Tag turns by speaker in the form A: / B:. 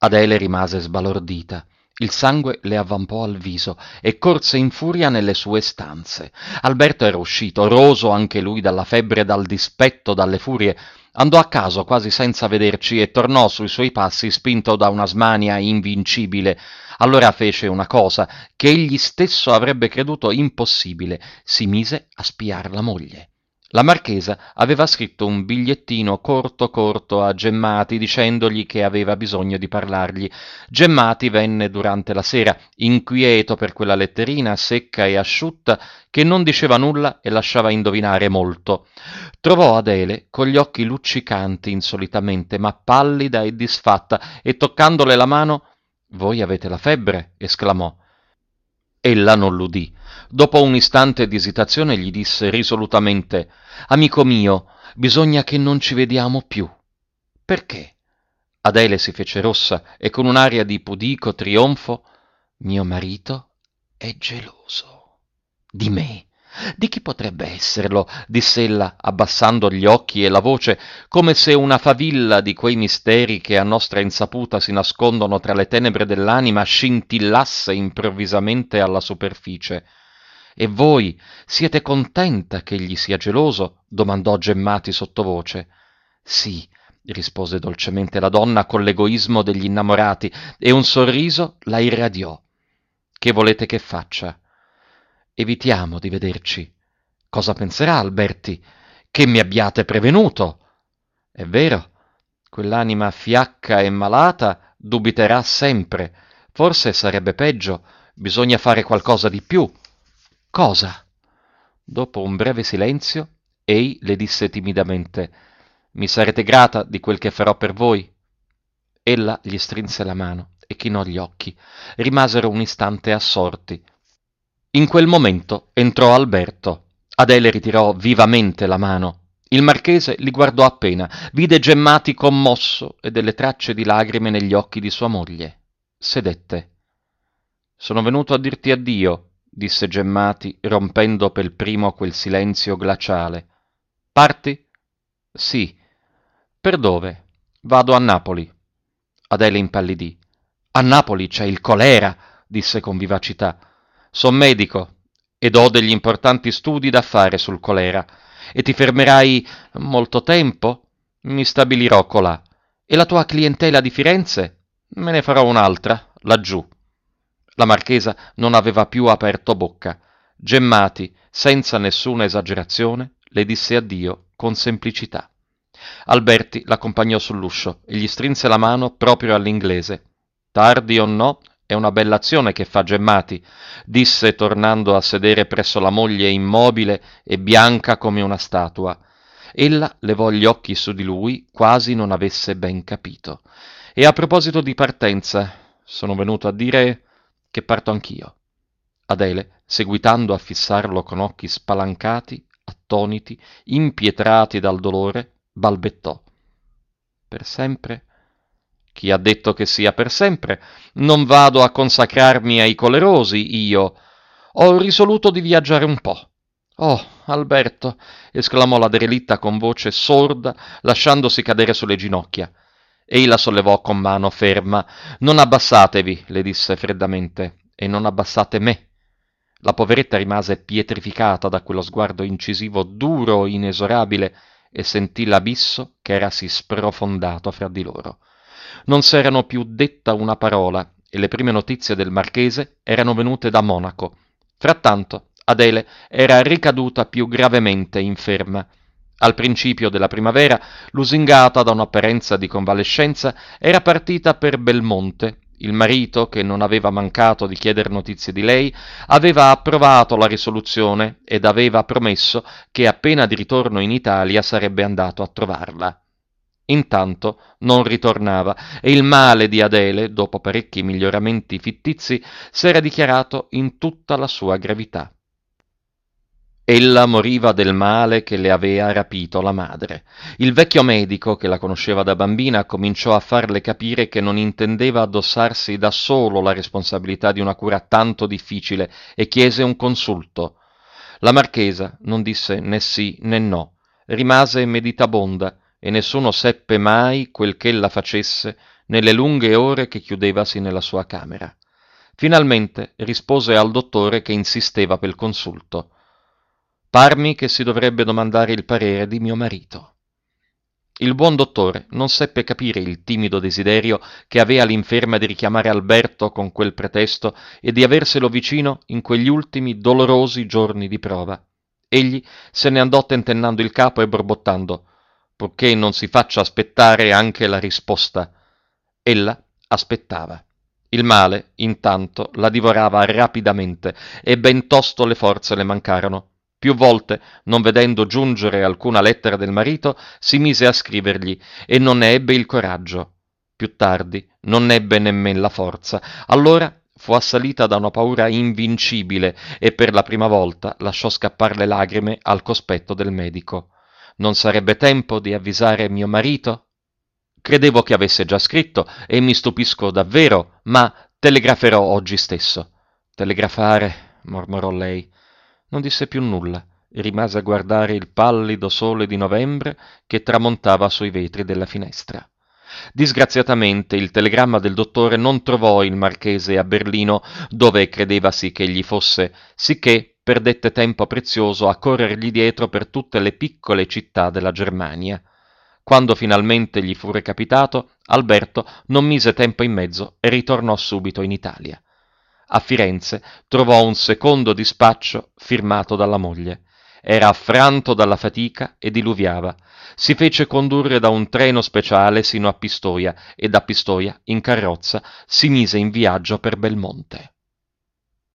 A: Adele rimase sbalordita. Il sangue le avvampò al viso e corse in furia nelle sue stanze. Alberto era uscito, roso anche lui dalla febbre, dal dispetto, dalle furie. Andò a caso quasi senza vederci e tornò sui suoi passi spinto da una smania invincibile. Allora fece una cosa che egli stesso avrebbe creduto impossibile: si mise a spiar la moglie. La marchesa aveva scritto un bigliettino corto corto a Gemmati dicendogli che aveva bisogno di parlargli. Gemmati venne durante la sera, inquieto per quella letterina secca e asciutta che non diceva nulla e lasciava indovinare molto. Trovò Adele con gli occhi luccicanti insolitamente, ma pallida e disfatta, e toccandole la mano: «Voi avete la febbre», esclamò. Ella non l'udì. Dopo un istante di esitazione gli disse risolutamente: «Amico mio, bisogna che non ci vediamo più». «Perché?» Adele si fece rossa e con un'aria di pudico trionfo: «Mio marito è geloso». «Di me? Di chi potrebbe esserlo?» diss'ella, abbassando gli occhi e la voce, come se una favilla di quei misteri che a nostra insaputa si nascondono tra le tenebre dell'anima scintillasse improvvisamente alla superficie. «E voi siete contenta che egli sia geloso?» domandò Gemmati sottovoce. «Sì», rispose dolcemente la donna con l'egoismo degli innamorati, e un sorriso la irradiò. «Che volete che faccia?» «Evitiamo di vederci». «Cosa penserà Alberti?» «Che mi abbiate prevenuto». «È vero, quell'anima fiacca e malata dubiterà sempre. Forse sarebbe peggio. Bisogna fare qualcosa di più». «Cosa?» Dopo un breve silenzio, ei le disse timidamente: «Mi sarete grata di quel che farò per voi?» Ella gli strinse la mano e chinò gli occhi. Rimasero un istante assorti. In quel momento entrò Alberto. Adele ritirò vivamente la mano. Il marchese li guardò appena, vide Gemmati commosso e delle tracce di lagrime negli occhi di sua moglie. Sedette. «Sono venuto a dirti addio», disse Gemmati, rompendo per primo quel silenzio glaciale. «Parti?» «Sì». «Per dove?» «Vado a Napoli». Adele impallidì. «A Napoli c'è il colera», disse con vivacità. «Son medico ed ho degli importanti studi da fare sul colera. E ti fermerai molto tempo?» «Mi stabilirò colà». «E la tua clientela di Firenze?» «Me ne farò un'altra, laggiù». La marchesa non aveva più aperto bocca. Gemmati, senza nessuna esagerazione, le disse addio con semplicità. Alberti l'accompagnò sull'uscio e gli strinse la mano proprio all'inglese. «Tardi o no, è una bella azione che fa Gemmati», disse tornando a sedere presso la moglie immobile e bianca come una statua. Ella levò gli occhi su di lui, quasi non avesse ben capito. «E a proposito di partenza, sono venuto a dire che parto anch'io». Adele, seguitando a fissarlo con occhi spalancati, attoniti, impietrati dal dolore, balbettò: «Per sempre?» «Chi ha detto che sia per sempre? Non vado a consacrarmi ai colerosi, io. Ho risoluto di viaggiare un po'». «Oh, Alberto!» esclamò la derelitta con voce sorda, lasciandosi cadere sulle ginocchia. Ei la sollevò con mano ferma. «Non abbassatevi», le disse freddamente, «e non abbassate me». La poveretta rimase pietrificata da quello sguardo incisivo, duro, inesorabile, e sentì l'abisso che era si sprofondato fra di loro. Non s'erano più detta una parola e le prime notizie del marchese erano venute da Monaco. Frattanto Adele era ricaduta più gravemente inferma. Al principio della primavera, lusingata da un'apparenza di convalescenza, era partita per Belmonte. Il marito, che non aveva mancato di chieder notizie di lei, aveva approvato la risoluzione ed aveva promesso che appena di ritorno in Italia sarebbe andato a trovarla. Intanto non ritornava e il male di Adele, dopo parecchi miglioramenti fittizi, s'era dichiarato in tutta la sua gravità. Ella moriva del male che le avea rapito la madre. Il vecchio medico, che la conosceva da bambina, cominciò a farle capire che non intendeva addossarsi da solo la responsabilità di una cura tanto difficile e chiese un consulto. La marchesa non disse né sì né no, rimase meditabonda e nessuno seppe mai quel ch'ella facesse nelle lunghe ore che chiudevasi nella sua camera. Finalmente rispose al dottore che insisteva pel consulto. Parmi che si dovrebbe domandare il parere di mio marito. Il buon dottore non seppe capire il timido desiderio che avea l'inferma di richiamare Alberto con quel pretesto e di averselo vicino in quegli ultimi dolorosi giorni di prova. Egli se ne andò tentennando il capo e borbottando, purché non si faccia aspettare anche la risposta. Ella aspettava. Il male, intanto, la divorava rapidamente e ben tosto le forze le mancarono. Più volte, non vedendo giungere alcuna lettera del marito, si mise a scrivergli e non ne ebbe il coraggio. Più tardi non ebbe nemmen la forza. Allora fu assalita da una paura invincibile e per la prima volta lasciò scappar le lagrime al cospetto del medico. Non sarebbe tempo di avvisare mio marito? Credevo che avesse già scritto e mi stupisco davvero, ma telegraferò oggi stesso. Telegrafare, mormorò lei. Non disse più nulla e rimase a guardare il pallido sole di novembre che tramontava sui vetri della finestra. Disgraziatamente il telegramma del dottore non trovò il marchese a Berlino, dove credevasi che egli fosse, sicché perdette tempo prezioso a corrergli dietro per tutte le piccole città della Germania. Quando finalmente gli fu recapitato, Alberto non mise tempo in mezzo e ritornò subito in Italia. A Firenze trovò un secondo dispaccio firmato dalla moglie. Era affranto dalla fatica e diluviava. Si fece condurre da un treno speciale sino a Pistoia e da Pistoia, in carrozza, si mise in viaggio per Belmonte.